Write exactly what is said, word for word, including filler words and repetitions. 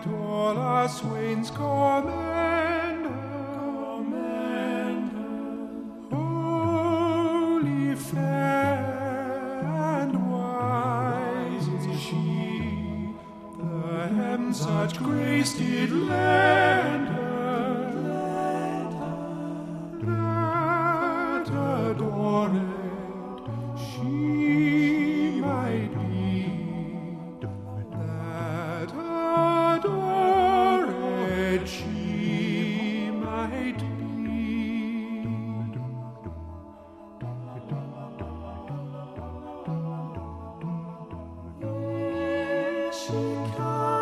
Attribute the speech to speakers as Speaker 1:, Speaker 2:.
Speaker 1: might all our swains commend her.
Speaker 2: Commend her.
Speaker 1: Holy, fair, and wise is she, the hem such grace did lend her.